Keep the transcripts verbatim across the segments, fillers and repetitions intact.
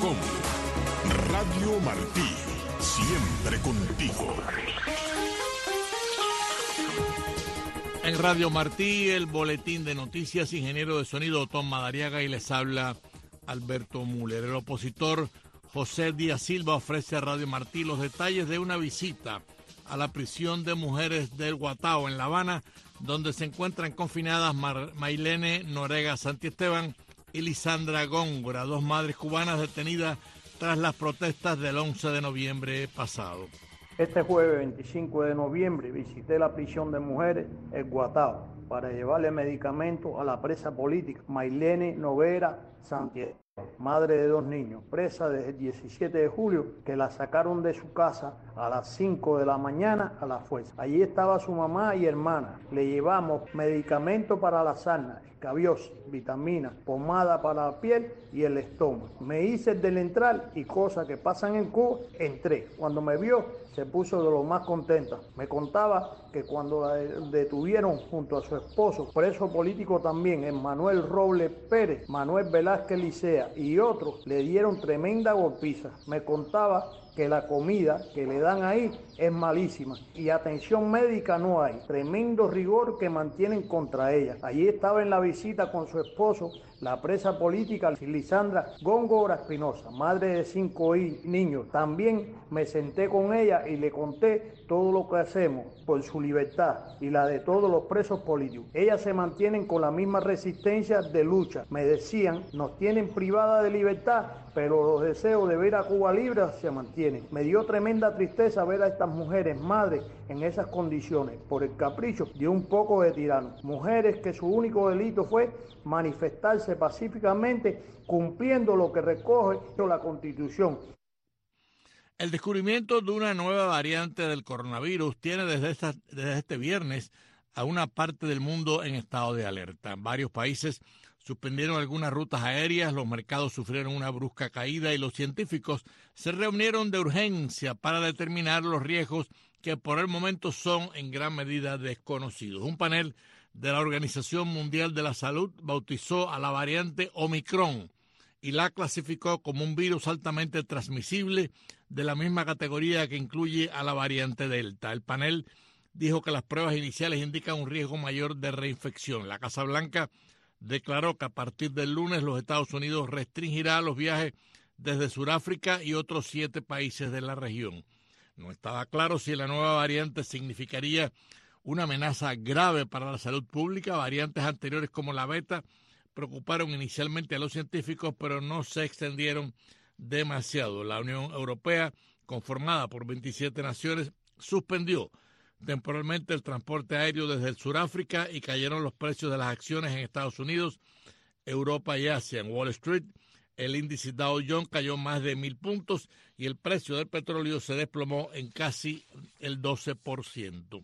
com. Radio Martí, siempre contigo. En Radio Martí, el boletín de noticias, ingeniero de sonido Tom Madariaga, y les habla Alberto Müller. El opositor José Díaz Silva ofrece a Radio Martí los detalles de una visita a la prisión de mujeres del Guatao en La Habana, donde se encuentran confinadas Mar Maylene Norega Santiesteban y Lisandra Góngora, dos madres cubanas detenidas tras las protestas del once de noviembre pasado. Este jueves veinticinco de noviembre visité la prisión de mujeres El Guatao para llevarle medicamentos a la presa política Maylene Noguera Santiago, madre de dos niños, presa desde el diecisiete de julio, que la sacaron de su casa a las cinco de la mañana a la fuerza. Allí estaba su mamá y hermana. Le llevamos medicamentos para la sarna, escabiosis, vitaminas, pomada para la piel y el estómago. Me hice el del entrar y cosas que pasan en Cuba, entré. Cuando me vio, se puso de lo más contenta. Me contaba que cuando la detuvieron junto a su esposo, preso político también, Emmanuel Robles Pérez, Manuel Velázquez Licea y otros, le dieron tremenda golpiza. Me contaba que la comida que le dan ahí es malísima y atención médica no hay. Tremendo rigor que mantienen contra ella. Allí estaba en la visita con su esposo, la presa política Lisandra Góngora Espinosa, madre de cinco niños. También me senté con ella y le conté todo lo que hacemos por su libertad y la de todos los presos políticos. Ellas se mantienen con la misma resistencia de lucha. Me decían, nos tienen privada de libertad, pero los deseos de ver a Cuba libre se mantienen. Me dio tremenda tristeza ver a estas mujeres, madres, en esas condiciones, por el capricho de un poco de tiranos. Mujeres que su único delito fue manifestarse pacíficamente, cumpliendo lo que recoge la Constitución. El descubrimiento de una nueva variante del coronavirus tiene desde, esta, desde este viernes a una parte del mundo en estado de alerta. Varios países suspendieron algunas rutas aéreas, los mercados sufrieron una brusca caída y los científicos se reunieron de urgencia para determinar los riesgos que por el momento son en gran medida desconocidos. Un panel de la Organización Mundial de la Salud bautizó a la variante Omicron y la clasificó como un virus altamente transmisible de la misma categoría que incluye a la variante Delta. El panel dijo que las pruebas iniciales indican un riesgo mayor de reinfección. La Casa Blanca declaró que a partir del lunes los Estados Unidos restringirá los viajes desde Sudáfrica y otros siete países de la región. No estaba claro si la nueva variante significaría una amenaza grave para la salud pública. Variantes anteriores como la beta preocuparon inicialmente a los científicos, pero no se extendieron demasiado. La Unión Europea, conformada por veintisiete naciones, suspendió temporalmente el transporte aéreo desde el Sudáfrica y cayeron los precios de las acciones en Estados Unidos, Europa y Asia. En Wall Street, el índice Dow Jones cayó más de mil puntos y el precio del petróleo se desplomó en casi el doce por ciento.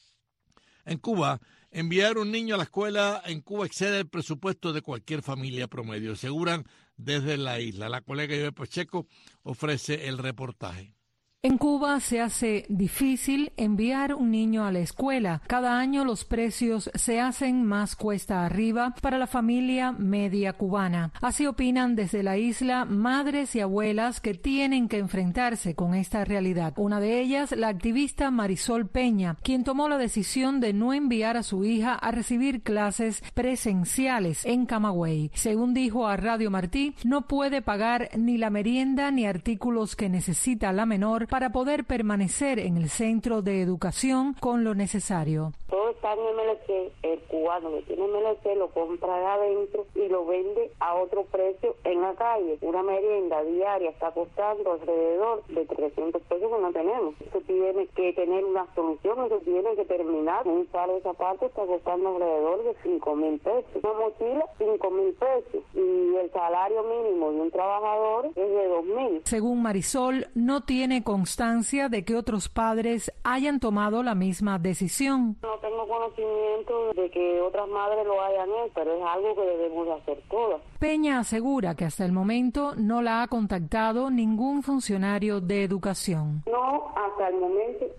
En Cuba, enviar un niño a la escuela en Cuba excede el presupuesto de cualquier familia promedio, aseguran desde la isla. La colega Ivette Pacheco ofrece el reportaje. En Cuba se hace difícil enviar un niño a la escuela. Cada año los precios se hacen más cuesta arriba para la familia media cubana. Así opinan desde la isla madres y abuelas que tienen que enfrentarse con esta realidad. Una de ellas, la activista Marisol Peña, quien tomó la decisión de no enviar a su hija a recibir clases presenciales en Camagüey. Según dijo a Radio Martí, no puede pagar ni la merienda ni artículos que necesita la menor para poder permanecer en el centro de educación con lo necesario. Todo está en M L C, el cubano que tiene M L C lo compra de adentro y lo vende a otro precio en la calle. Una merienda diaria está costando alrededor de trescientos pesos que no tenemos. Eso tiene que tener una solución, eso tiene que terminar. Un par de zapatos está costando alrededor de cinco mil pesos. Una mochila, cinco mil pesos. Y el salario mínimo de un trabajador es de dos mil. Según Marisol, no tiene constancia de que otros padres hayan tomado la misma decisión. No tengo conocimiento de que otras madres lo hayan hecho, pero es algo que debemos hacer todas. Peña asegura que hasta el momento no la ha contactado ningún funcionario de educación. No, hasta el momento no.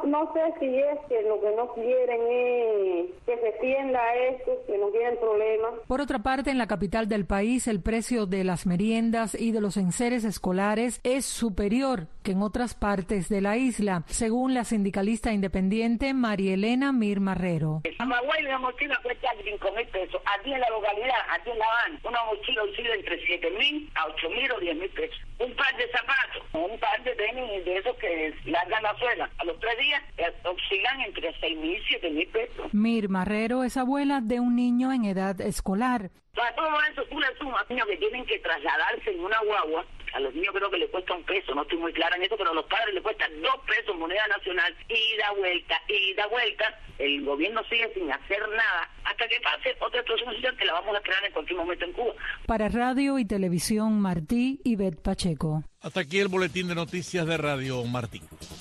No sé si es que lo que no quieren es que se extienda esto, que no quieren problemas. Por otra parte, en la capital del país, el precio de las meriendas y de los enseres escolares es superior que en otras partes de la isla, según la sindicalista independiente María Elena Mir Marrero. Camagüey, una mochila cuesta cinco mil pesos. Aquí en la localidad, aquí en La Habana, una mochila oscila entre siete mil a ocho mil o diez mil pesos. Un par de zapatos, un par de tenis de esos que largan la suela, a los tres días oscilan entre seis mil y siete mil pesos. Mir Marrero es abuela de un niño en edad escolar. Para todo eso, tú le sumas niños que tienen que trasladarse en una guagua. A los niños creo que les cuesta un peso, no estoy muy clara en eso, pero a los padres les cuesta dos pesos moneda nacional, ida, vuelta, ida, vuelta. El gobierno sigue sin hacer nada hasta que pase otra explosión social que la vamos a esperar en cualquier momento en Cuba. Para Radio y Televisión Martí, Ivette Pacheco. Hasta aquí el boletín de noticias de Radio Martí.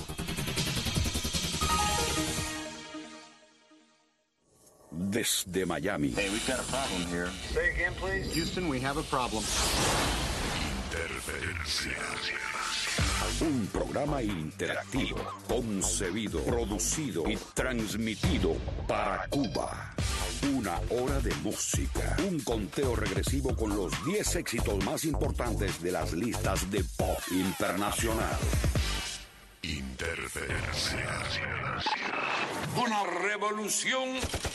Desde Miami. Hey, we've got a problem here. Say again, please. Houston, we have a problem. Interferencia. Un programa interactivo, concebido, producido y transmitido para Cuba. Una hora de música. Un conteo regresivo con los diez éxitos más importantes de las listas de pop internacional. Interferencia. Una revolución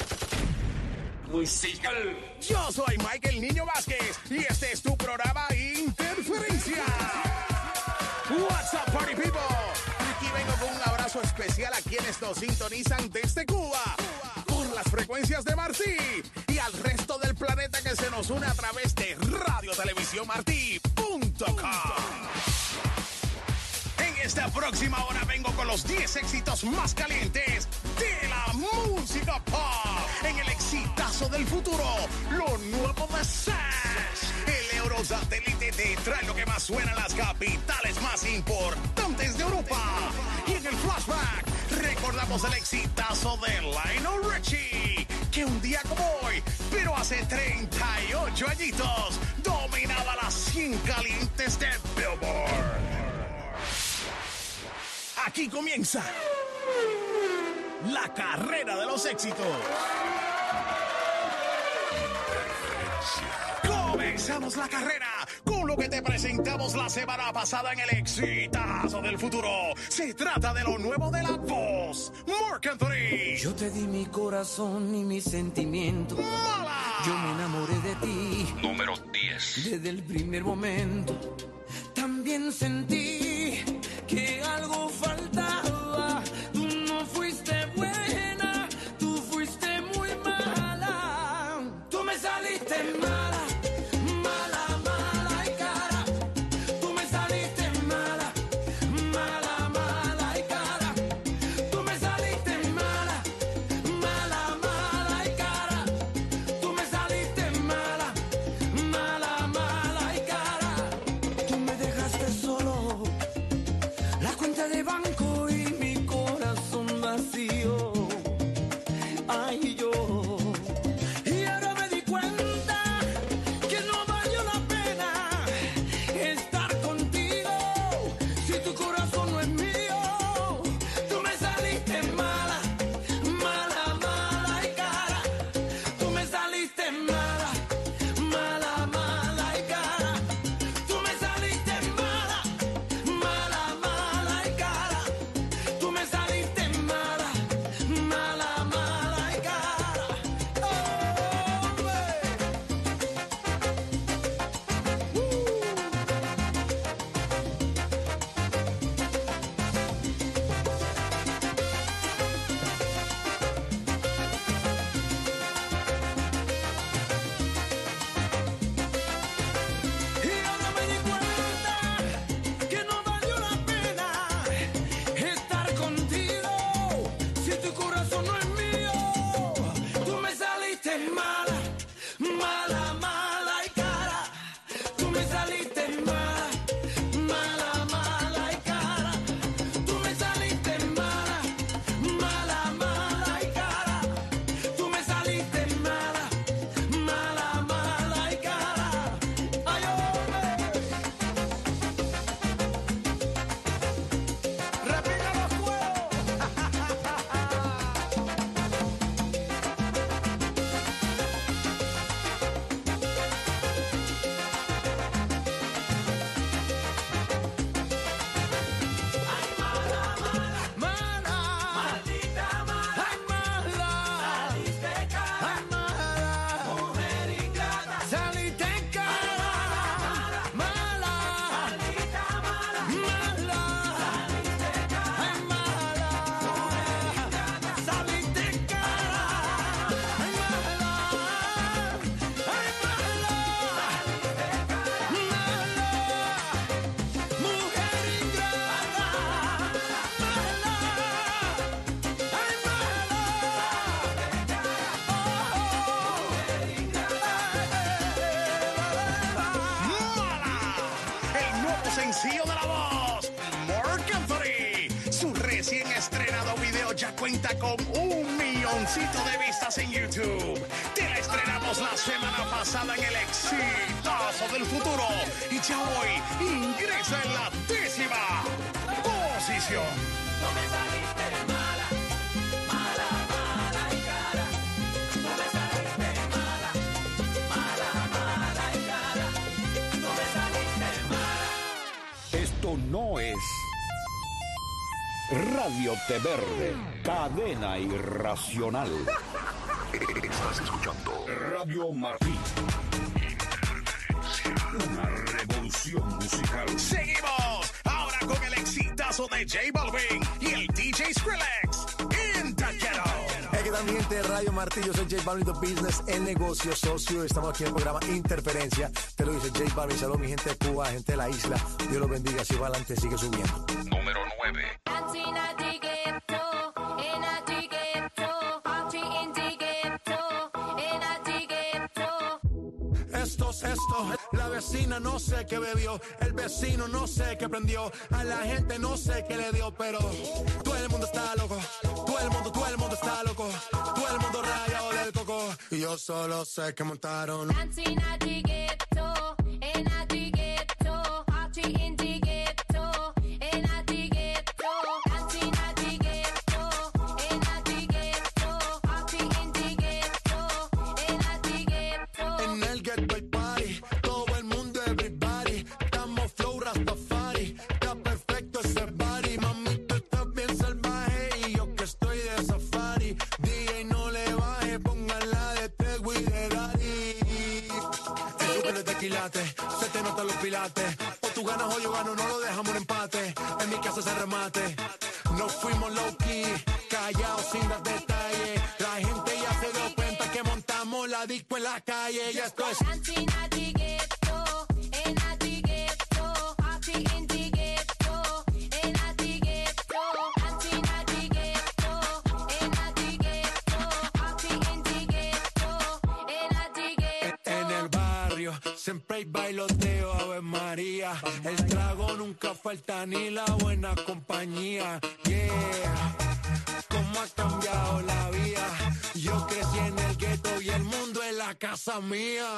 musical. Yo soy Michael Niño Vázquez y este es tu programa Interferencia. What's up, party people? Aquí vengo con un abrazo especial a quienes nos sintonizan desde Cuba por las frecuencias de Martí y al resto del planeta que se nos une a través de radio televisión martí punto com. En esta próxima hora vengo con los diez éxitos más calientes de la música pop. En el exitazo del futuro, lo nuevo de Sash. El Eurosatélite te trae lo que más suena en las capitales más importantes de Europa. Y en el flashback recordamos el exitazo de Lionel Richie, que un día como hoy, pero hace treinta y ocho añitos, dominaba las cien calientes de Billboard. Aquí comienza la carrera de los éxitos. Comenzamos la carrera con lo que te presentamos la semana pasada en el exitazo del futuro. Se trata de lo nuevo de La Voz, Marc Anthony. Yo te di mi corazón y mis sentimientos. Mala. Yo me enamoré de ti. Número diez. Desde el primer momento. También sentí que algo faltaba. Tú no fuiste buena, tú fuiste muy mala. Tú me saliste mala, mala, mala y cara. Tú me saliste mala, mala, mala y cara. Tú me saliste mala, mala, mala y cara. Tú me saliste mala, mala, mala y cara. Tú me dejaste solo sencillo de la voz, Marc Anthony. Su recién estrenado video ya cuenta con un milloncito de vistas en YouTube. Te la estrenamos la semana pasada en el exitazo del futuro. Y ya hoy ingresa en la décima posición. No me saliste mala, mala, mala y cara. No me saliste mala, mala, mala y cara. No me saliste mala. Esto no es Radio Té Verde, cadena irracional. Estás escuchando Radio Martí. Una revolución musical. Seguimos ahora con el exitazo de J Balvin y el D J Skrillex in the ghetto. Hey, ¿qué tal, mi gente de Radio Martí? Yo soy J Balvin, The Business, el negocio socio. Estamos aquí en el programa Interferencia. Te lo dice J Balvin. Saludos, mi gente de Cuba, gente de la isla. Dios los bendiga. Así va adelante, sigue subiendo. Número nueve. Esto, esto, la vecina no sé qué bebió, el vecino no sé qué prendió, a la gente no sé qué le dio, pero todo el mundo está loco, todo el mundo, todo el mundo está loco, todo el mundo rayado del coco, y yo solo sé que montaron. Se te notan los pilates, o tú ganas o yo gano, no lo dejamos en empate, en mi casa se remate, no fuimos low key, callados sin dar detalles, la gente ya se dio cuenta que montamos la disco en la calle, y esto es... Siempre hay bailoteo, Ave María. El trago nunca falta ni la buena compañía. Yeah, cómo ha cambiado la vida. Yo crecí en el gueto y el mundo es la casa mía.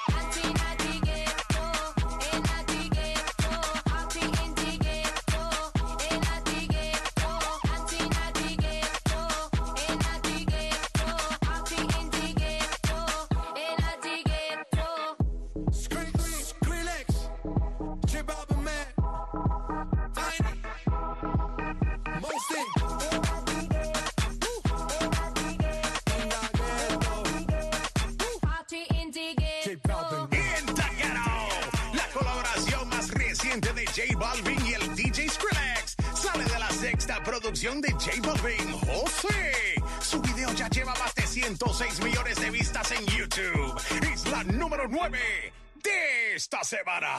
J Balvin y el D J Skrillex sale de la sexta producción de J Balvin, José. Su video ya lleva más de ciento seis millones de vistas en YouTube. Es la número nueve de esta semana.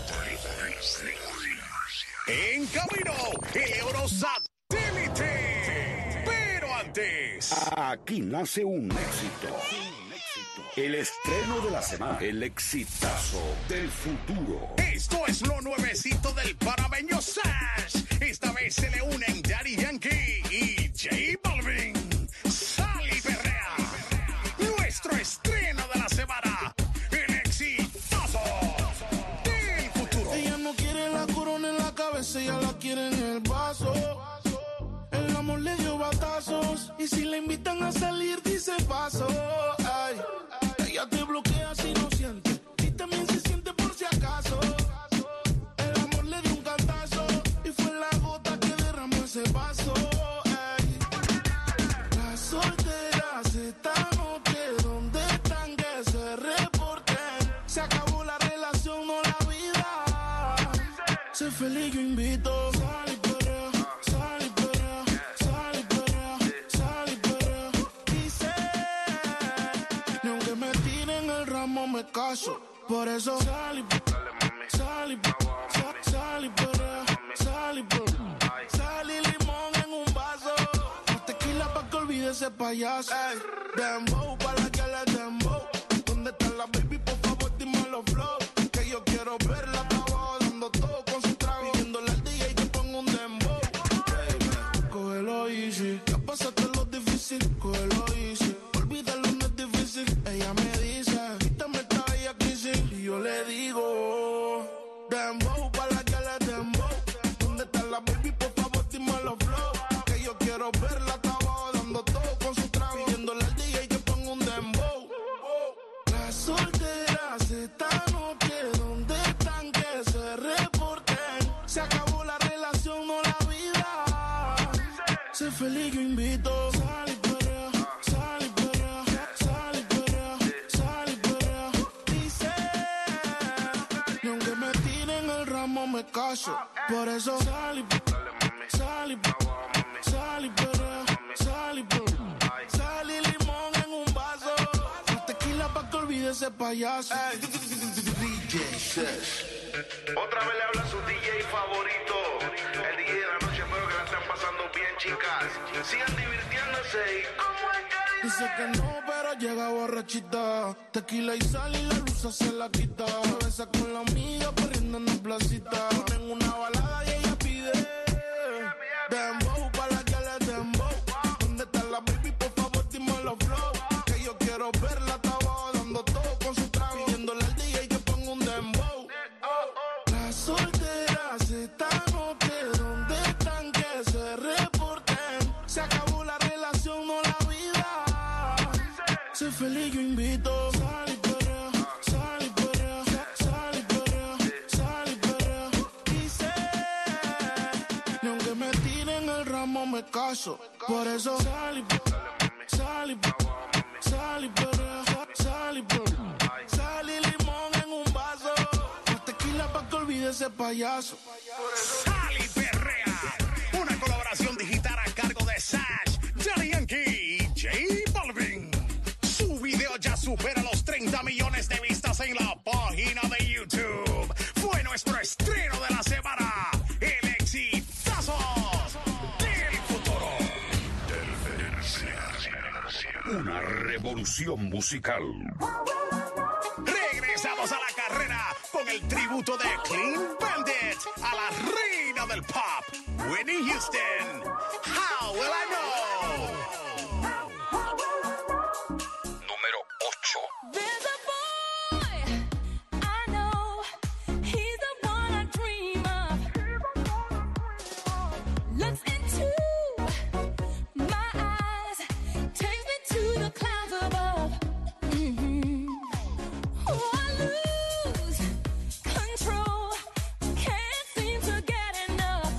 En camino, el Eurosatélite. Pero antes, aquí nace un éxito. El estreno de la semana, el exitazo del futuro. Esto es lo nuevecito del panameño Sash. Esta vez se le unen Daddy Yankee y J Balvin. Sal y perrea. Nuestro estreno de la semana, el exitazo del futuro. Ella no quiere la corona en la cabeza, ella la quiere en el vaso. El amor le dio batazos y si le invitan a salir dice paso. Ay. Ella te bloquea si no siente y también se siente por si acaso. El amor le dio un cantazo y fue la gota que derramó ese vaso. Ey. Las solteras esta noche, ¿dónde están? Que se reporten. Se acabó la relación, no la vida. Sé feliz, yo invito. Sal y perrea, sal y perrea, sal y perrea, sal y perrea. Dice, ni aunque me tiren el ramo me caso. Por eso sal y sal y sal, sal y perrea, sal y perrea, sal y limón en un vaso. Más tequila pa' que olvide ese payaso. Ey, dembow pa' la que le dembow. ¿Dónde está la baby? Por favor dime los flow. Que yo quiero verla abajo dando todo con su se reporten. Se acabó la relación, no la vida. Sé feliz, yo invito. Sal y perrea, sal y perrea, sal y perrea, sal y perrea. Dice, y aunque me tiren el ramo me caso. Por eso sal y perrea, sal y perrea, sal y perrea, sal y perrea. Sal y limón en un vaso. La tequila pa' que olvide ese payaso. Hey, D J Sesh. Otra vez le habla su D J favorito. El D J de la noche, espero que la estén pasando bien, chicas. Sigan divirtiéndose y como es que dice que no, pero llega borrachita. Tequila y sal y la luz se la quita. Se besa con la amiga corriendo en la placita. Ponen una balada y ella pide dembow para la que le dembow. ¿Dónde está la baby? Por favor, dímelo flow. Que yo quiero verla, está abajo dando todo con su trago. Pidiéndole al D J que ponga un dembow. Las solteras están ok, ¿dónde están? Que se reporten. Se acabó la relación, no la vida. Sé feliz, yo invito. Sal y perrea, sal y perrea, sal y perrea, sal y perrea. Dice, y aunque me tiren el ramo me caso. Por eso sal y perrea, sal y perrea, sal y perrea, sal y perrea. Sal y limón en un vaso. La tequila pa' que olvide ese payaso. Sal y perrea, una colaboración digital a cargo de Sash, Daddy Yankee y J Balvin. Su video ya supera los treinta millones de vistas en la página de YouTube. Fue nuestro estreno de la semana, el exitazo del futuro. Una revolución musical. Regresamos a la carrera con el tributo de Clean Bandit a la reina del pop, Whitney Houston. How will I know? Número ocho. There's a boy I know, he's the one I dream of. Looks into my eyes, takes me to the clouds above. Mm-hmm. Oh, I lose control, can't seem to get enough.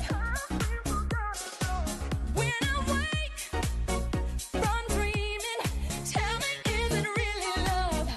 When I wake from dreaming, tell me, is it really love?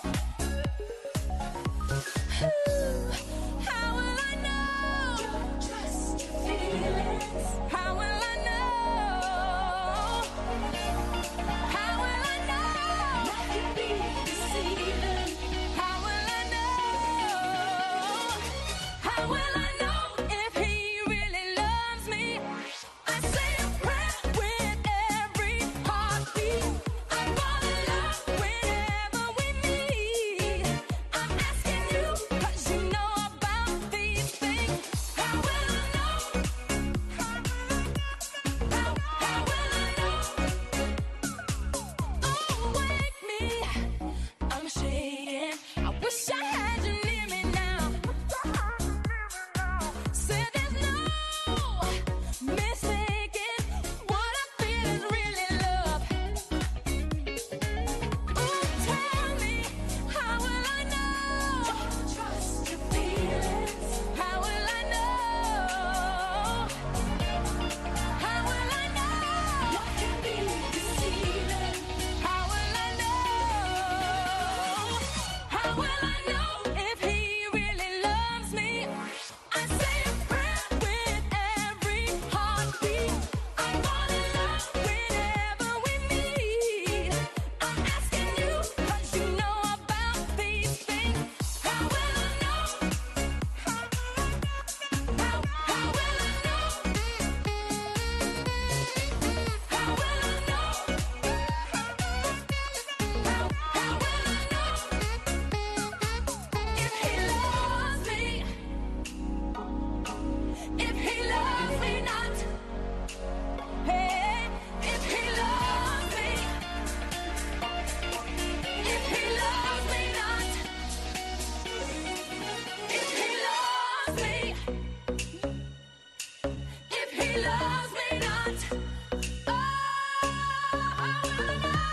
How will I know? Just feelings. How will I know? How will I know? What could be deceiving? How will I know? How will I know if he really loves me? I say a prayer with every heartbeat. I fall in love whenever we meet. I'm asking you 'cause you know about these things. How will I know? How, how will I know? Oh, wake me, I'm shaking. I wish I had you near me now. Said there's no mistaking what I feel is really love. Ooh, tell me, how will I know? Trust your feelings. How will I know? How will I know? What can be deceiving? How will I know? How will I know if he really loves me? I say a prayer with every heartbeat. I fall in love whenever we meet. I'm asking you 'cause you know about these things. How will I know? How, how, how will I know? How will I know? How, how will I know? If he loves me, if he loves me not, hey, if he loves me, if he loves me not, if he loves me, if he loves me not, oh, how will I know?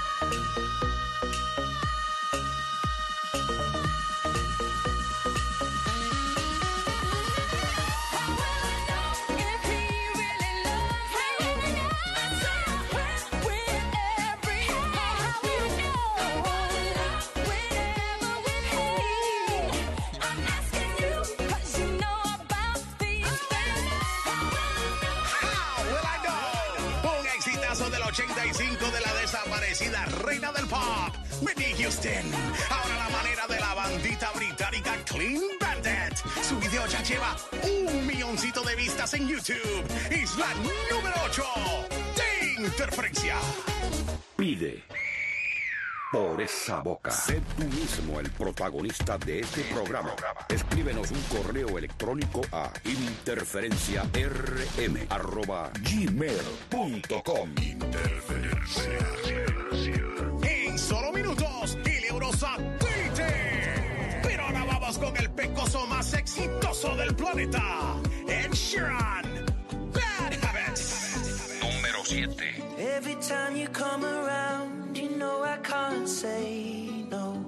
merecida reina del pop, Whitney Houston. Ahora la manera de la bandita británica Clean Bandit. Su video ya lleva un milloncito de vistas en YouTube. Es la número ocho de Interferencia. Pide por esa boca. Sé tú mismo el protagonista de este programa. Escríbenos un correo electrónico a interferenciarm arroba gmail punto com. Interferencia. En solo minutos, el Eurosatélite. Pero ahora vamos con el pecoso más exitoso del planeta, Ed Sheeran. Bad Habits. Número siete. Every time you come around, you know I can't say no.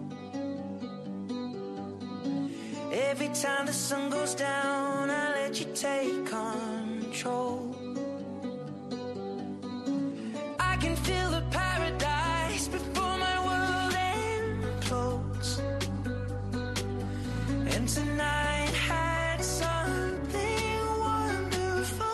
Every time the sun goes down, I let you take control. I can feel the paradise before my world implodes. And tonight had something wonderful.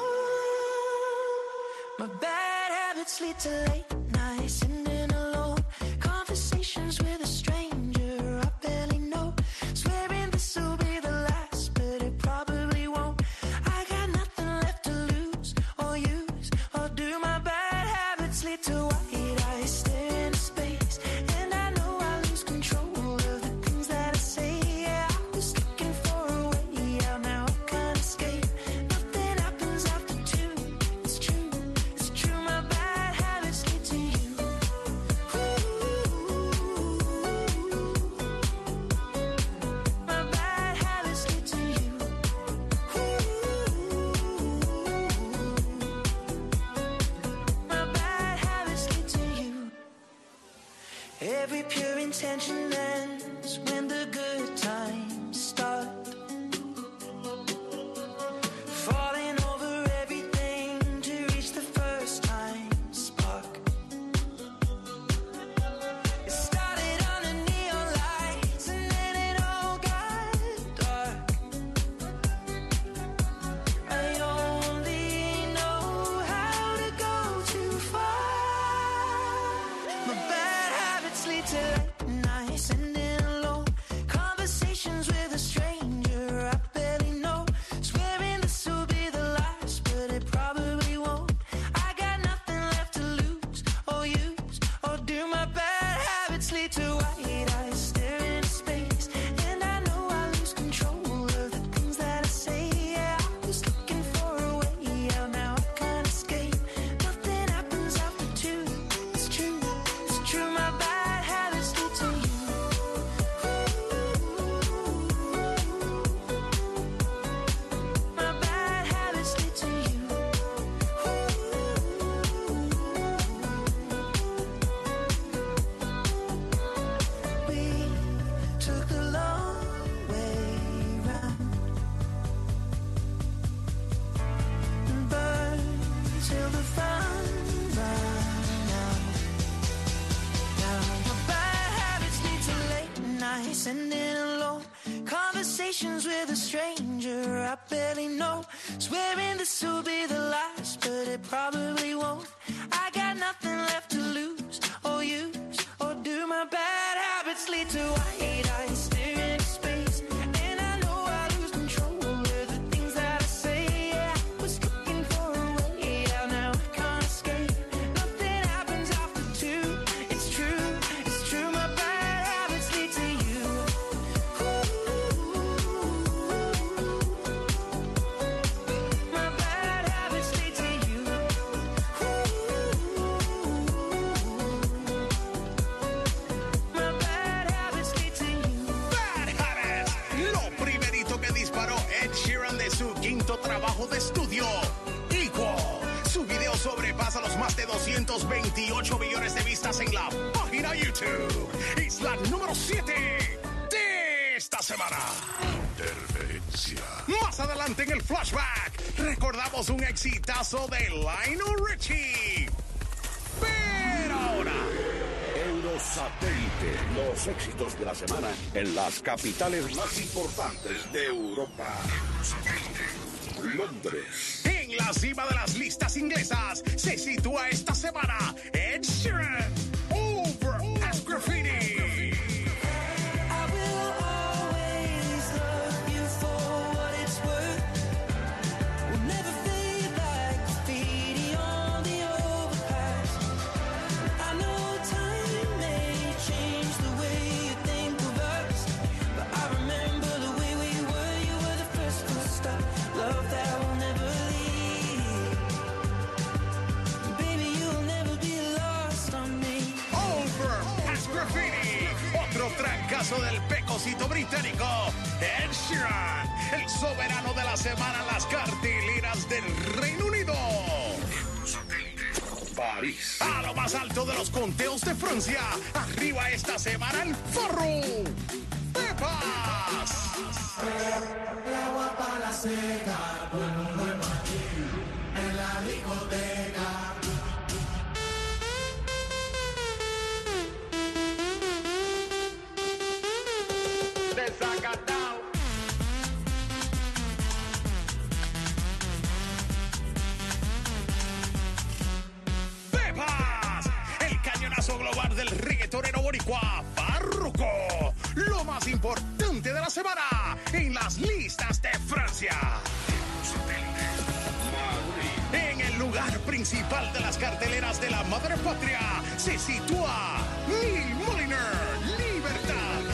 My bad habits lead to late nights and in alone conversations with a stranger I barely know. Swearing this will be the last, but it probably won't. I got nothing left to lose or use or do. My bad habits lead to white eyes stare into space, and I know I lose control of the things that I say. Yeah, I was looking for a way out, now I can't escape. Nothing happens after two. It's true, it's true. My bad habits lead to you. My bad habits lead to you. My bad habits lead to you. Every pure intention ends when the good times start. Falling over everything to reach the first time spark. It started under neon lights and then it all got dark. I only know how to go too far. My bad habits lead to late nights and in alone conversations with a stranger I barely know. Swearing this will be the last, but it probably won't. I got nothing left to lose or use or do. My bad habits lead to white eyes staring into space, and I know I lose control of the things that I say. Yeah, I was looking for a way out, now I can't escape. Nothing happens after two. It's true, it's true. My bad habits lead to you. My bad habits lead to you. We took the long way round and burned till the fun ran out. Now my bad habits lead to late nights and in alone conversations with a stranger I barely know. Swearing this will be the last, but it probably won't. I got nothing left to lose or use or do. My bad habits lead to white eyes staring into space, and I know I lose control of the things that I say. Yeah, I was looking for a way out, now I can't escape. Nothing happens after two. It's true, it's true. My bad habits lead to you. My bad habits lead to you. My bad habits lead to you. Bad Habits. Lo primerito que disparó Ed Sheeran de su quinto trabajo de estudio, Equal. Su video sobrepasa los más de doscientos veintiocho millones de vistas en la página YouTube. Es la número siete de esta semana. Interferencia. Más adelante en el flashback, recordamos un exitazo de Lionel Richie. Pero ahora, Eurosatélite, los éxitos de la semana en las capitales más importantes de Europa. Londres. en la cima de las listas inglesas se sitúa esta semana Ed Sheeran. exitazo del pecosito británico, Ed Sheeran, el soberano de la semana en las carteleras del Reino Unido. París. A lo más alto de los conteos de Francia, arriba esta semana el forro. ¡Pepas! El agua para la seca, todo el mundo en Madrid, en la discoteca. Desacatado. Pepas, el cañonazo global del reggaetonero boricua Farruko. Lo más importante de la semana en las listas de Francia. En el lugar principal de las carteleras de la madre patria se sitúa Neil Moliner, Libertad.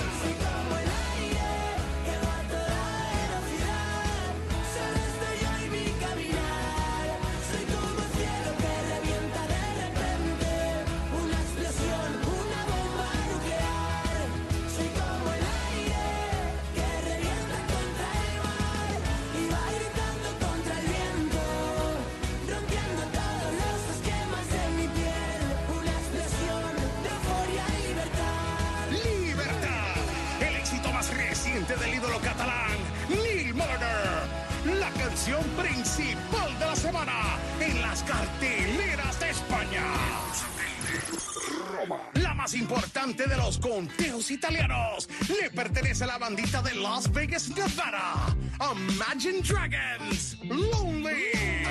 Del ídolo catalán Neil Moliner, la canción principal de la semana en las carteleras de España. Roma. La más importante de los conteos italianos le pertenece a la bandita de Las Vegas, Nevada, Imagine Dragons, Lonely.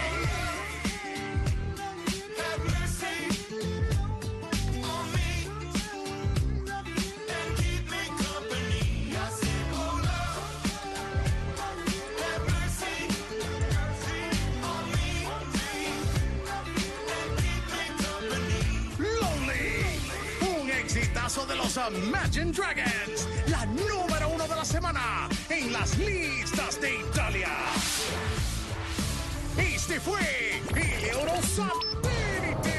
De los Imagine Dragons, la número uno de la semana en las listas de Italia. Este fue el Eurosatélite.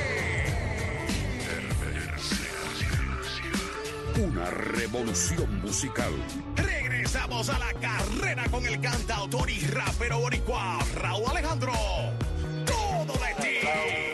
Una revolución musical. Regresamos a la carrera con el cantautor y rapero boricua Raúl Alejandro. Todo de ti.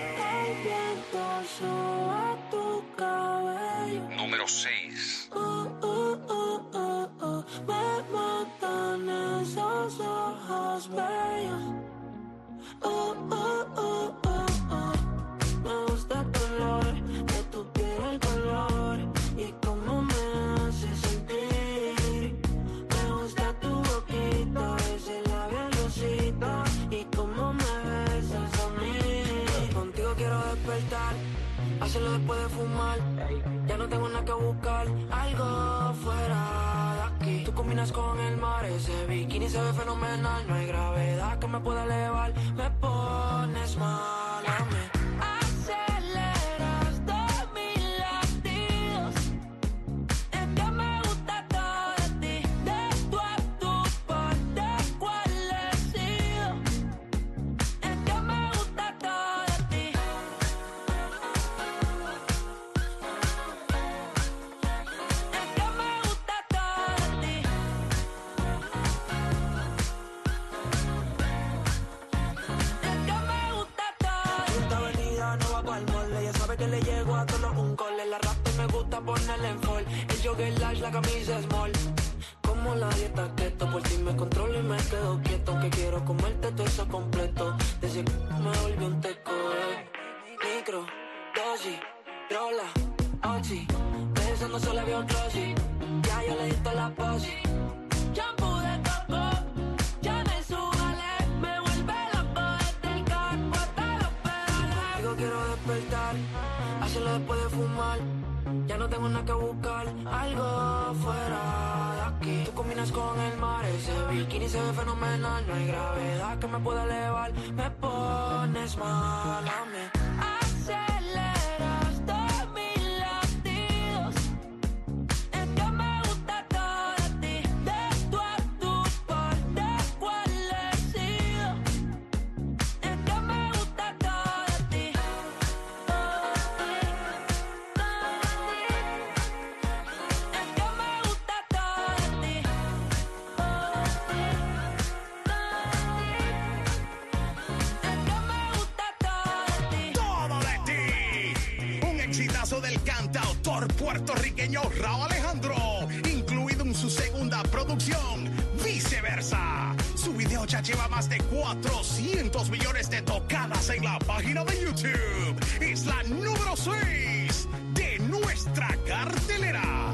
Número seis. Uh, uh, uh, uh, uh. Me matan esos ojos bellos. Uh, uh, uh, uh, uh. Me gusta el color de tu piel, el color y cómo me hace sentir. Me gusta tu boquita, ese labio rosita y cómo me besas a mí. Contigo quiero despertar, hacerlo después de fumar. Ya no tengo nada que buscar, algo fuera de aquí. Tú combinas con el mar, ese bikini se ve fenomenal. No hay gravedad que me pueda elevar, me pones mal a mí. Aceleras todos mis latidos, es que me gusta todo de ti. De tú a tú, por de cuál he sido, es que me gusta todo de ti. Que le llego a todos un cole. La rap me gusta ponerle en fall. El jogger large, la camisa small. Como la dieta keto, por ti me controlo y me quedo quieto. Que quiero comerte todo eso completo. Desde que me volví un teco, eh. Micro, dosis, rola, oxi. Pensando solo veo glossy. Ya yo le di toda la posi. Shampoo de coco, ya me subale. Me vuelve loco desde el carro hasta los pedales. Digo quiero despertar, hacerlo después de fumar. Ya no tengo nada que buscar, algo fuera de aquí. Tú combinas con el mar, ese bikini se ve fenomenal. No hay gravedad que me pueda elevar, me pones mal a mí. Aceleras todos mis latidos, es que me gusta todo de ti. De tú a tú, por de cuál he sido, es que me gusta todo de ti. Es que me gusta del cantautor puertorriqueño Rauw Alejandro, incluido en su segunda producción, Viceversa. Su video ya lleva más de cuatrocientos millones de tocadas en la página de YouTube. Es la número seis de nuestra cartelera.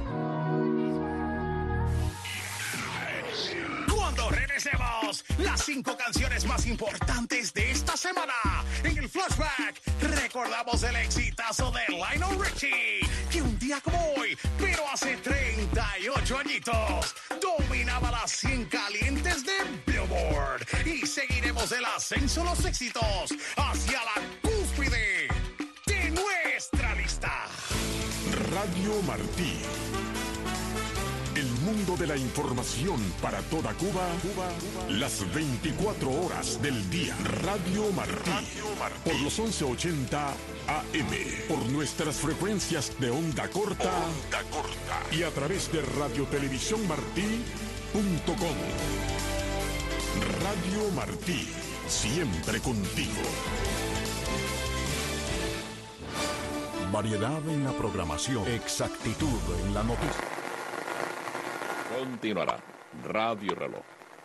Cuando regresemos, las cinco canciones más importantes de esta semana. En el flashback, recordamos el exitazo de Lionel Richie, que un día como hoy, pero hace treinta y ocho añitos, dominaba las cien calientes de Billboard. Y seguiremos el ascenso de los éxitos hacia la cúspide de nuestra lista. Radio Martí. El mundo de la información para toda Cuba, Cuba, las veinticuatro horas del día. Radio Martí, Radio Martí. Por los once ochenta A M, por nuestras frecuencias de onda corta, onda corta. Y a través de radiotelevisiónmartí punto com. Radio Martí, siempre contigo. Variedad en la programación, exactitud en la noticia. Continuará Radio Reloj.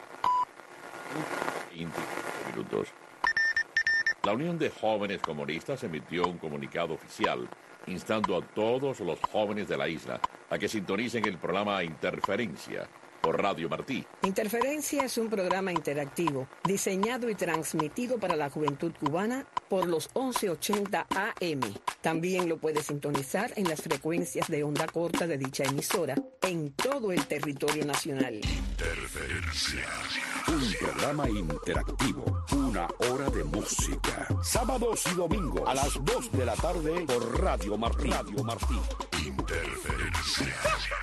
veinte minutos. La Unión de Jóvenes Comunistas emitió un comunicado oficial instando a todos los jóvenes de la isla a que sintonicen el programa Interferencia por Radio Martí. Interferencia es un programa interactivo diseñado y transmitido para la juventud cubana por los once ochenta A M. También lo puede sintonizar en las frecuencias de onda corta de dicha emisora en todo el territorio nacional. Interferencia. Un programa interactivo. Una hora de música. Sábados y domingos a las dos de la tarde por Radio Martí. Radio Martí. Interferencia.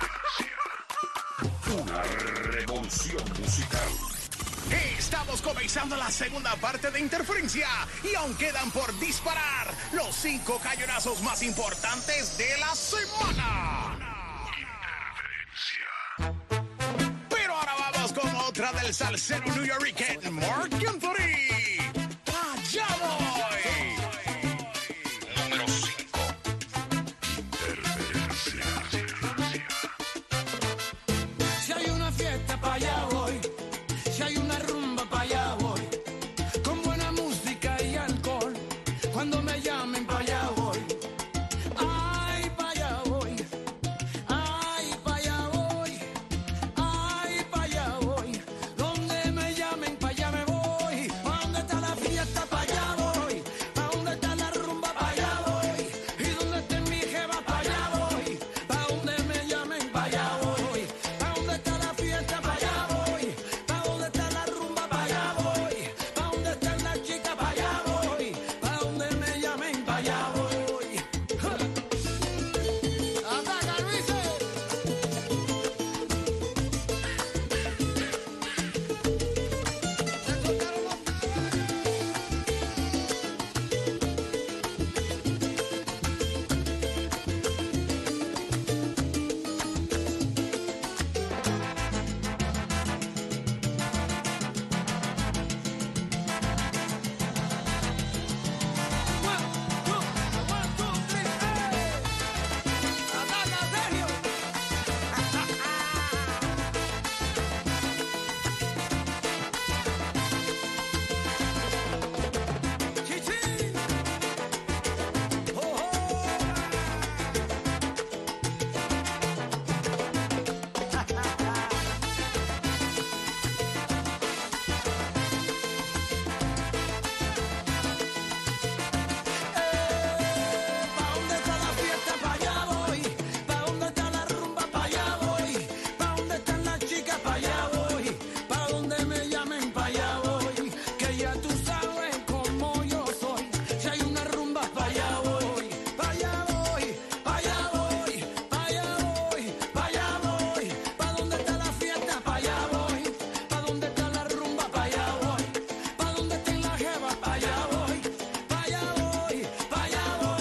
Una revolución musical. Estamos comenzando la segunda parte de Interferencia y aún quedan por disparar los cinco cañonazos más importantes de la semana. Pero ahora vamos con otra del salsero newyorkino Marc Anthony. ¡Allá voy! Número cinco. Interferencia. Si hay una fiesta pa' allá voy, si hay una rumba pa' allá voy, con buena música y alcohol, cuando me llamen pa' allá voy. Ay, pa' allá voy, ay, pa' allá voy, ay, pa' allá voy, donde me llamen pa' allá me voy. Pa' donde está la fiesta pa' allá voy, pa' donde está la rumba pa' allá voy, y donde esté mi jeva pa' allá voy, pa' donde me llamen pa' allá voy, pa' donde está la fiesta pa' allá voy, pa' donde está la rumba pa' allá voy, pa' donde están las chicas pa' allá voy, pa' donde me llamen pa' allá voy. ¡Ataca, Luise! Pa' donde está la fiesta pa' allá voy, pa' donde está la rumba pa' allá voy, pa' donde están las chicas pa' allá voy, pa' donde me llamen pa' allá voy, que ya tú sabes cómo yo soy. Si hay una rumba pa' allá voy, pa' allá voy, pa' allá voy, pa' allá voy, pa' allá voy, pa' donde está la fiesta pa' allá voy, pa' donde está la rumba pa' allá voy, pa' donde estén las jevas pa' allá voy, pa' allá voy, pa' allá voy.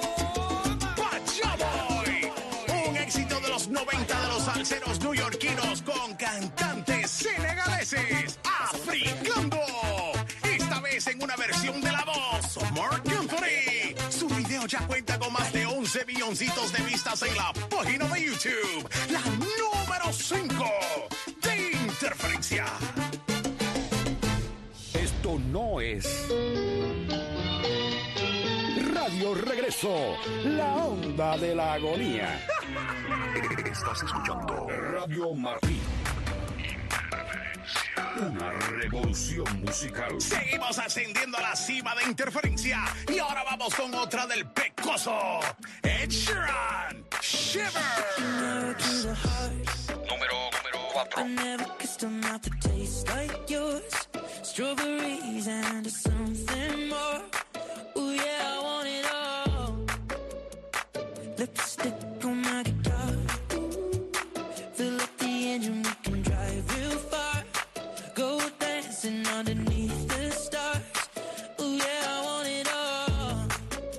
¡Allá voy! Un éxito de los noventa de los salseros newyorkinos con cantantes senegaleses africando. Esta en una versión de la voz Marc Anthony. Su video ya cuenta con más de once millones milloncitos de vistas en la página de YouTube. La número cinco de Interferencia. Esto no es Radio Regreso, la onda de la agonía. Estás escuchando Radio Martí. Una revolución musical. Seguimos ascendiendo a la cima de Interferencia y ahora vamos con otra del pecoso Ed Sheeran, Shivers. Número, número cuatro. I never kissed a mouth that tastes like yours. Strawberries and something more. Ooh yeah, I want it all. Lipstick on my guitar. Fill up the engine, we can drive real far. Go dancing underneath the stars. Ooh yeah, I want it all.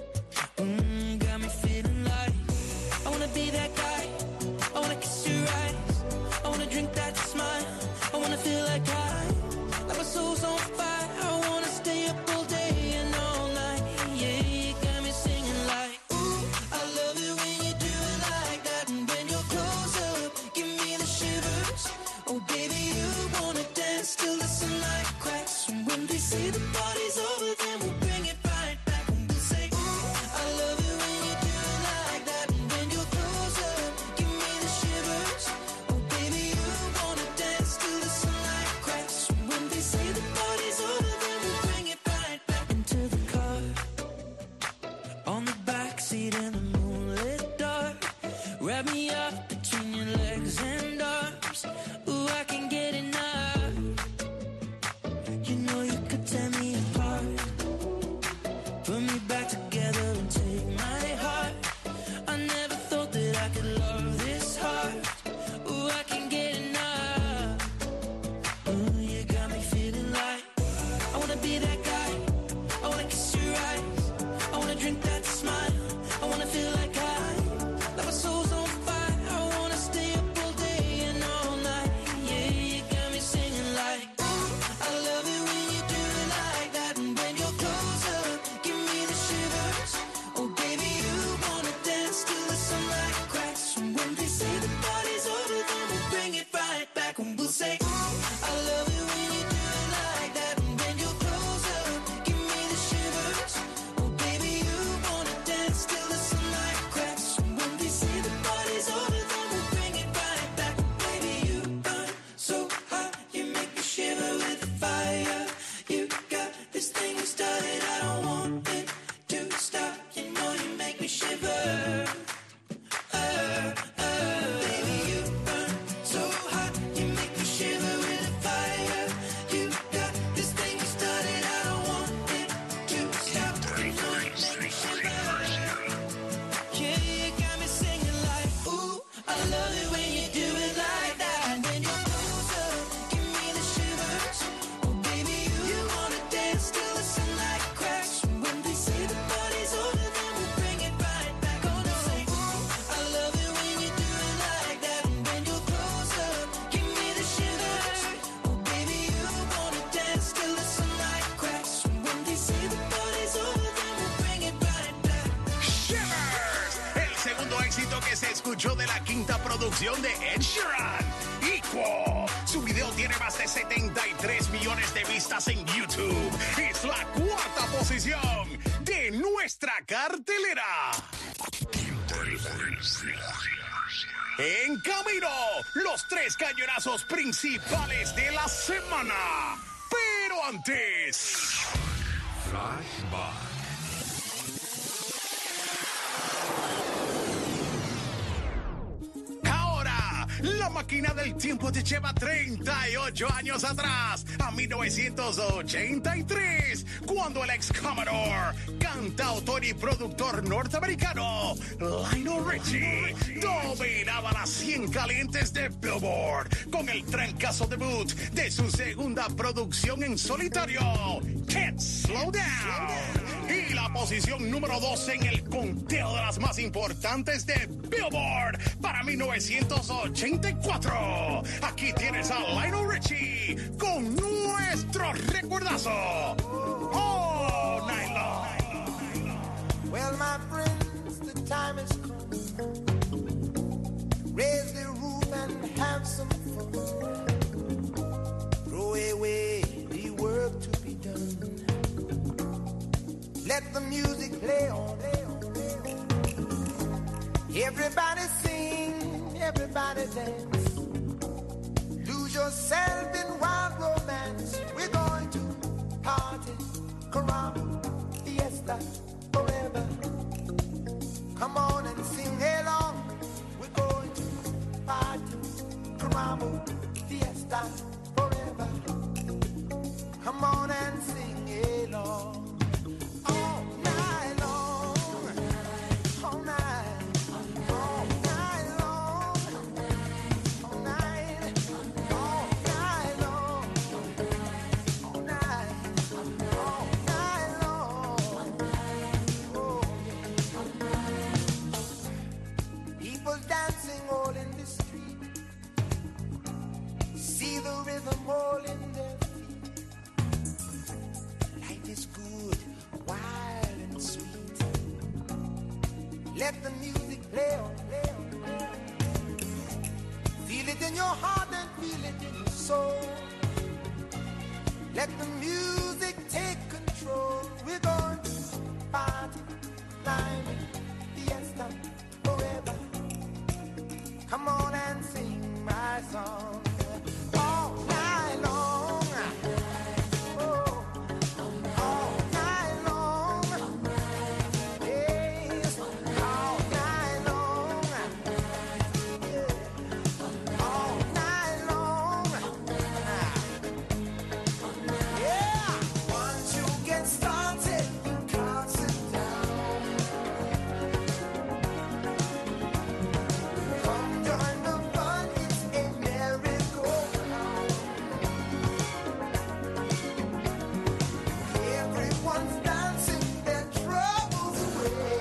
Mm, got me feeling like I wanna be that guy. I wanna kiss your eyes. I wanna drink that smile. I wanna feel like I, like my soul's on fire. I wanna stay up all day and all night. Yeah, you got me singing like, ooh, I love it when you do it like that. And when you're close up, give me the shivers. Oh baby, you wanna dance till the sunlight cracks. And when they say the party's over, then we'll bring it right back. And we'll say, ooh, I love it when you do it like that. And when you're close up, give me the shivers. Oh baby, you wanna dance till the sunlight cracks. And when they say the party's over, then we'll bring it right back. Into the car, on the backseat in the moonlit dark. Wrap me up between your legs and arms. Ooh, I can get enough. You know you could tear me apart. Put me back together and take my heart. I never thought that I could love this hard. Ooh, I can get enough. Ooh, you got me feeling like I wanna be that guy. I wanna kiss your eyes. I wanna drink that smile. I wanna feel like I, like my soul's on fire. I wanna stay up all day and all night. Yeah, you got me singing like, ooh, I love it when you do it like that. And when you're close up, give me the shivers. Oh baby, you wanna dance till the sunlight cracks. And when they say the party's over, then we'll bring it right back. And we'll say, ooh, I love it when you do it like that. And when you're close up, give me the shivers. Oh baby, you wanna dance till the sunlight cracks. And when they say the party's over, then we'll bring it right back. Baby, you burn so hot, you make me shiver with the fire. You got this thing started, I don't want it to stop. You know you make me shiver. Uh, uh, baby, you burn so hot, you make me shiver with the fire. You got this thing started, I don't want it to stop. You know you make me shiver. Yeah, you got me singing like, ooh, I love it when you do it like that. And when you're close up, give me the shivers. Oh baby, you wanna dance till the sunlight cracks. And when they say the party's over, then we'll bring it right back. Gonna say, ooh, I love it when you do it like that. And when you're close up, give me the shivers. Oh baby, you wanna dance till the sunlight cracks. And when they say the party's over, then we'll bring it right back. Shivers, el segundo éxito que se escuchó de la quinta producción de Ed Sheeran, Equal. Su video tiene más de setenta y tres millones de vistas en YouTube. Es la cuarta posición de nuestra cartelera. En camino, los tres cañonazos principales de la semana. Pero antes... Flashback. Ahora, la máquina del tiempo te lleva treinta y ocho años atrás, a mil novecientos ochenta y tres, cuando el ex Commodore, cantautor y productor norteamericano Lionel Richie dominaba las cien calientes de Billboard con el trancazo debut de su segunda producción en solitario, Can't Slow Down. Y la posición número dos en el conteo de las más importantes de Billboard para mil novecientos ochenta y cuatro. Aquí tienes a Lionel Richie con nuestro recuerdazo. All Night Long. Well, my friends, the time has come Raise the roof and have some fun. Throw away the work to be done. Let the music play on. Everybody sing, everybody dance. Lose yourself in wild romance. We're going to party, caramba, fiesta, forever. Come on and sing along. We're going to party, caramba, fiesta, forever. Come on and sing along. All night long, all night, all night long, all night, all night long, all night, all night long. Oh, yeah. People dancing all in the street. See the rhythm all in their feet. Life is good, wild and sweet. Let the music play on, play on, play on. Feel it in your heart and feel it in your soul. Let the music take control. We're going to party, climbing, fiesta, forever. Come on and sing my song. All night long. Oh, all night long. Yes, all night long. Yeah, all night long. Yeah, once you get started, you can't sit down. Come join the fun, it's a merry-go-round. Everyone's dancing their troubles away.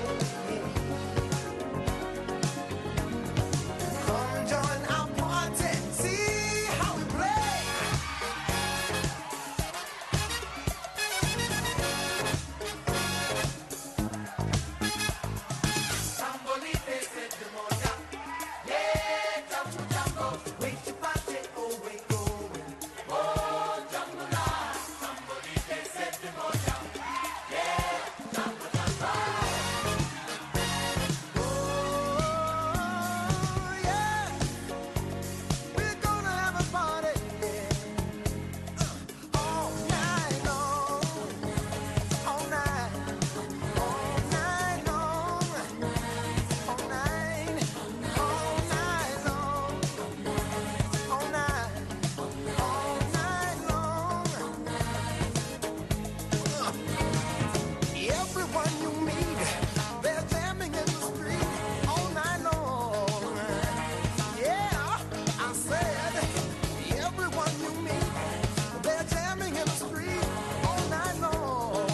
Come join our party, see how we play. Sambolite se te moja, yeah, jambo jambo, wait to party, oh wait going, oh jambo la. Sambolite se te moja, yeah, jambo jambo. Oh yeah, we're gonna have a party, yeah. All night long, all night, all night long, all night, all night long, all night, all night long. Everyone you meet, they're jamming in the street all night long. Yeah, I said, everyone you meet, they're jamming in the street all night long.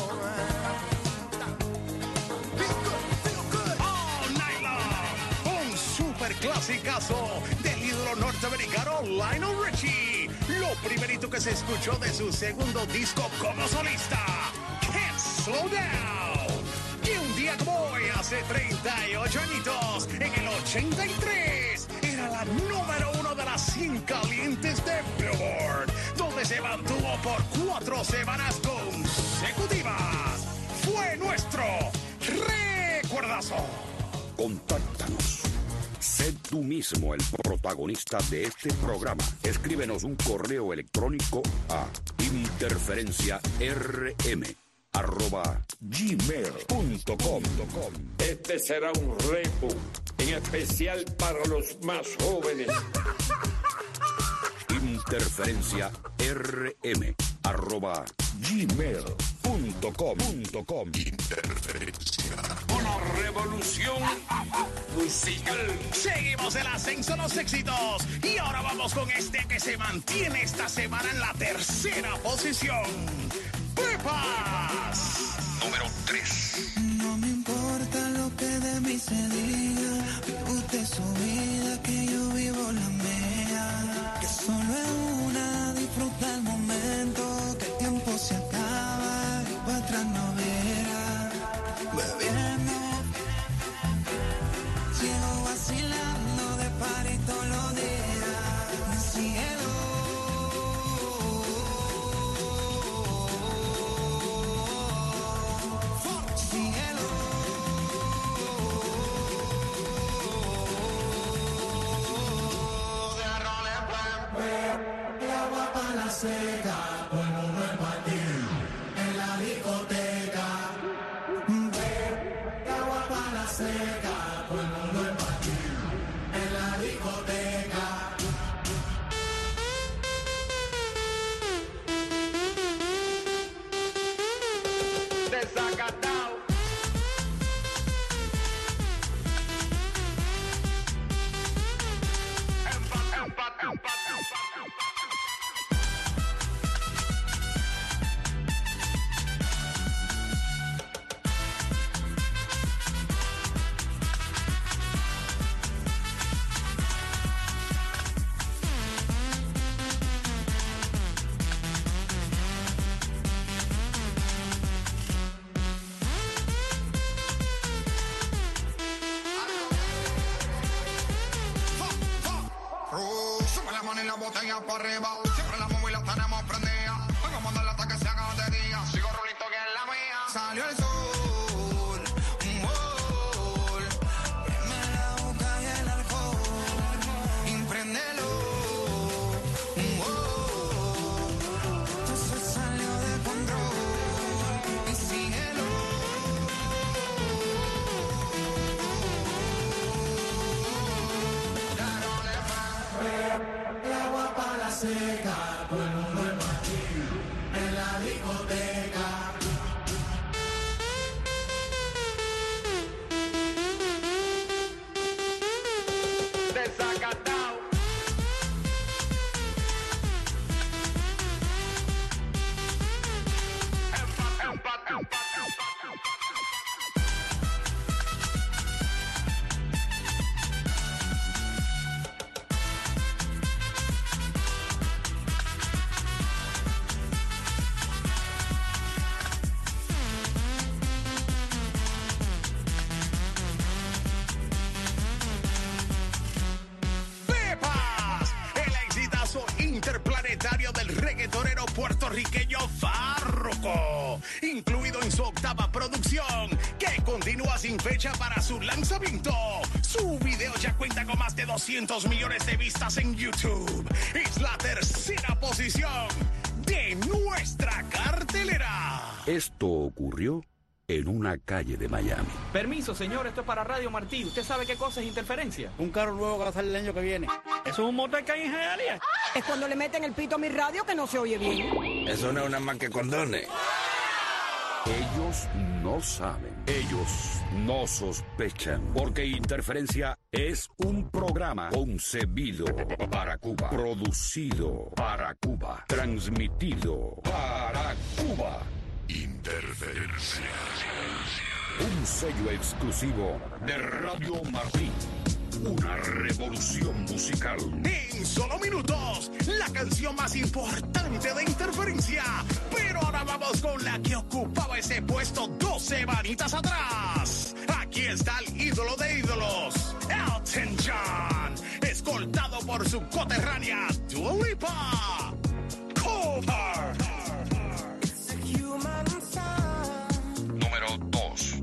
Feel good, feel good. All Night Long, un super clasicazo del ídolo norteamericano Lionel Richie. Lo primerito que se escuchó de su segundo disco como solista, Can't Slow Down. Y un día como hoy, hace treinta y ocho añitos, en el ochenta y tres, era la número uno de las cien calientes de Billboard, donde se mantuvo por cuatro semanas consecutivas. Fue nuestro recuerdazo. Contáctanos. Sé tú mismo el protagonista de este programa. Escríbenos un correo electrónico a interferenciarm arroba gmail punto com. Este será un repo en especial para los más jóvenes. Interferenciarm arroba gmail punto com. Interferencia. Una revolución musical. Seguimos el ascenso a los éxitos. Y ahora vamos con este que se mantiene esta semana en la tercera posición. Pepas. Número tres. No me importa lo que de mí se diga, vive usted su vida, que yo vivo la mía. Que solo es una, disfruta el momento, que el tiempo se acaba y para atrás no verá. Bebiendo, sigo vacilando de party seca, todo el mundo en party. En la discoteca, bebe agua para la seca, todo el mundo en party. En la discoteca. Desacatado. Empat, empat, empat, empat, empat. Y la botella para arriba, siempre la móvil la tenemos prendida. Vengo a mandarle hasta que se haga de día. Sigo rulito que es la mía. Salió el sol, un gol. Preme la boca y el alcohol. Impréndelo, un gol. Todo se salió de control. Y síguelo. Seca, todo el mundo en party, en la discoteca. Desacatado. Empat, empat, empat, empat, empat. Interplanetario del reggaetonero puertorriqueño Farruko, incluido en su octava producción, que continúa sin fecha para su lanzamiento. Su video ya cuenta con más de doscientos millones de vistas en YouTube. Es la tercera posición de nuestra cartelera. Esto ocurrió en una calle de Miami. Permiso, señor, esto es para Radio Martí. ¿Usted sabe qué cosa es interferencia? Un carro nuevo que va a salir el año que viene. ¿Eso es un motor que hay en Hialeah? Es cuando le meten el pito a mi radio que no se oye bien. Eso no es una más que condones. Ellos no saben. Ellos no sospechan. Porque Interferencia es un programa concebido para Cuba. Producido para Cuba. Transmitido para Cuba. Interferencia. Un sello exclusivo de Radio Martí. Una revolución musical. En solo minutos, la canción más importante de Interferencia. Pero ahora vamos con la que ocupaba ese puesto dos semanitas atrás. Aquí está el ídolo de ídolos, Elton John, escoltado por su coterránea Dua Lipa. Cover. Número dos.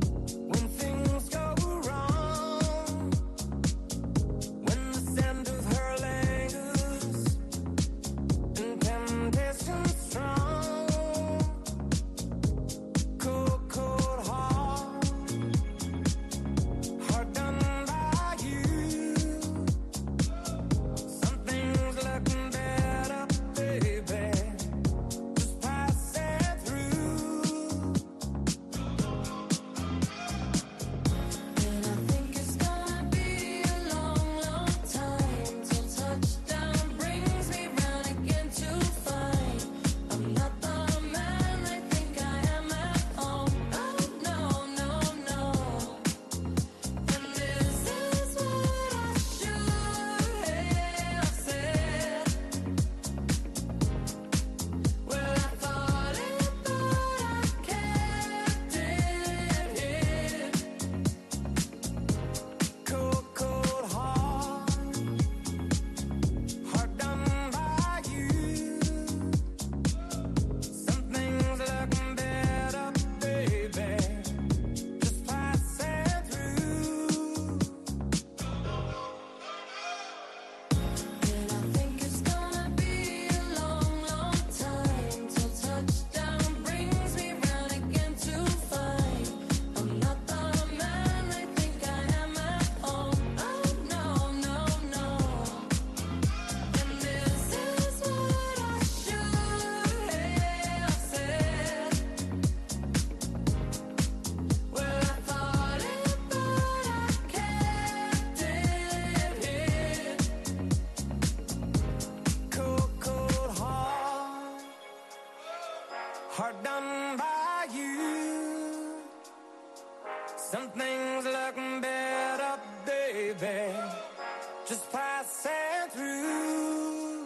you. Some things look better, baby, just passing through.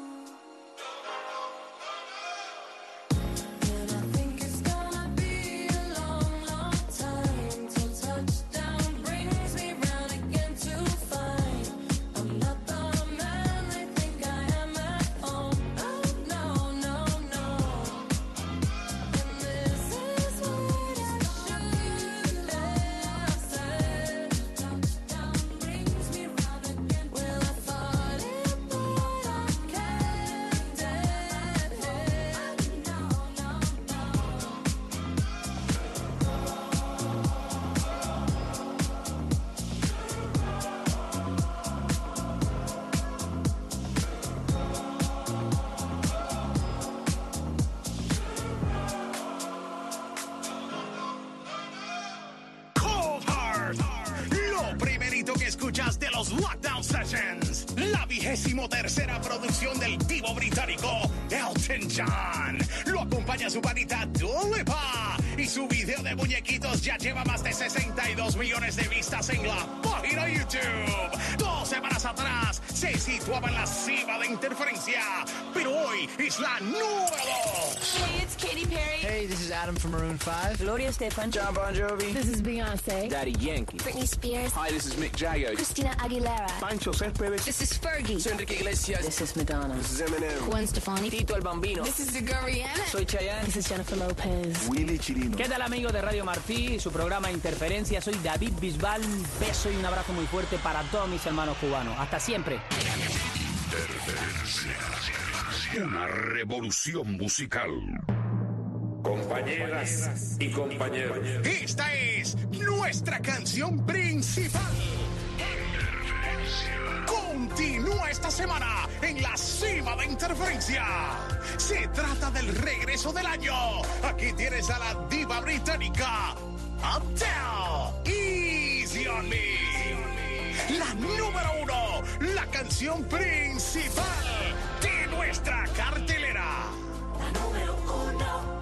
De los Lockdown Sessions, la vigésimo tercera producción del divo británico Elton John. Lo acompaña su panita Dua Lipa y su video de muñequitos ya lleva más de sesenta y dos millones de vistas en la página YouTube. Dos semanas atrás se situaba en la cima de Interferencia, pero hoy es la número dos. Hey, it's Katy Perry. Hey, this is Adam from Maroon five. Gloria Estefan. John Bon Jovi. This is Beyonce. Daddy Yankee. Britney Spears. Hi, this is Mick Jagger. Christina Aguilera. Pancho Céspedes. This is Fergie. Soy Enrique Iglesias. This is Madonna. This is Eminem. Gwen Stefani. Tito el Bambino. This is the girl Rihanna. Soy Chayanne. This is Jennifer Lopez. Willy Chirino. ¿Qué tal, amigos de Radio Martí y su programa Interferencia? Soy David Bisbal. Un beso y un abrazo muy fuerte para todos mis hermanos cubanos. Hasta siempre. Interferencia. Una revolución musical. Compañeras y compañeros. Esta es nuestra canción principal. Continúa esta semana en la cima de Interferencia. Se trata del regreso del año. Aquí tienes a la diva británica Uptown, Easy on Me. La número uno, la canción principal de nuestra cartelera. La número uno.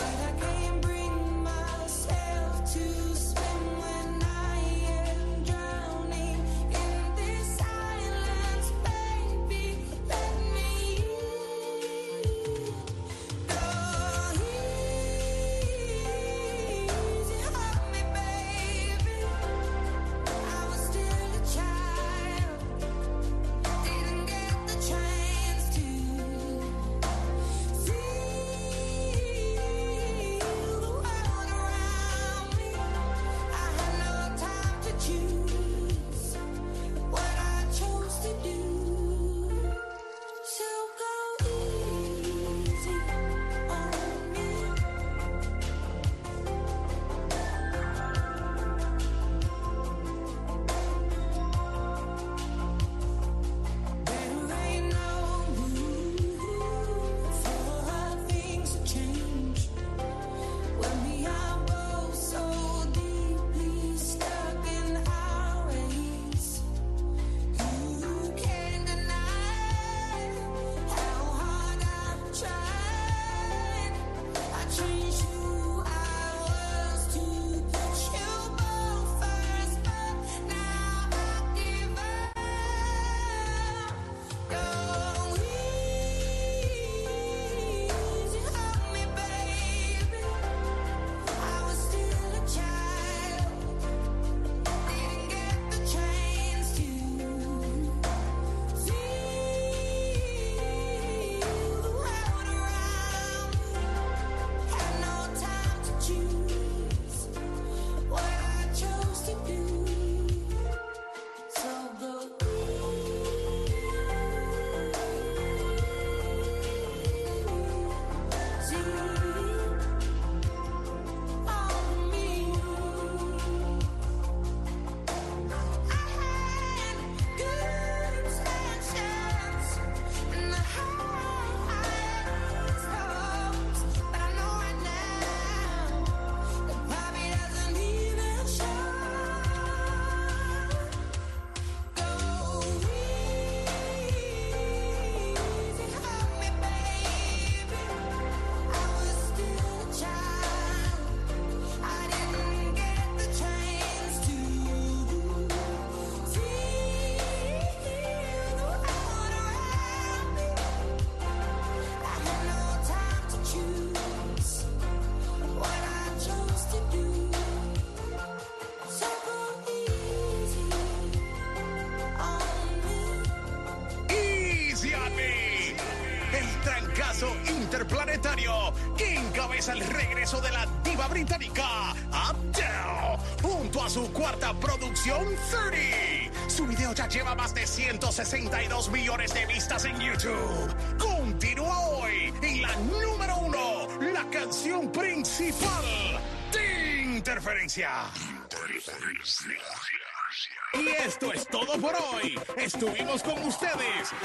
Drowning. paso interplanetario que encabeza el regreso de la diva británica Adele junto a su cuarta producción treinta. Su video ya lleva más de ciento sesenta y dos millones de vistas en YouTube. Continúa hoy en la número uno, la canción principal de Interferencia. Interferencia. Y esto es todo por hoy. Estuvimos con ustedes